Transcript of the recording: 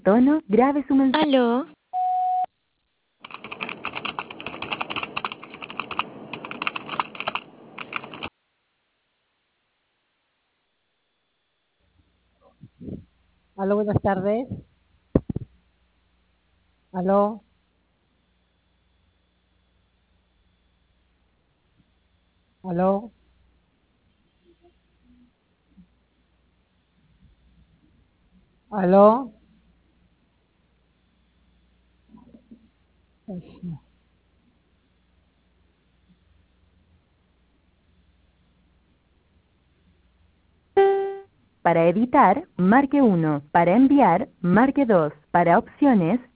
tono, grabe su mensaje. Aló, Aló, buenas tardes. Aló. Aló. Aló. Para editar, marque 1. Para enviar, marque 2. Para opciones,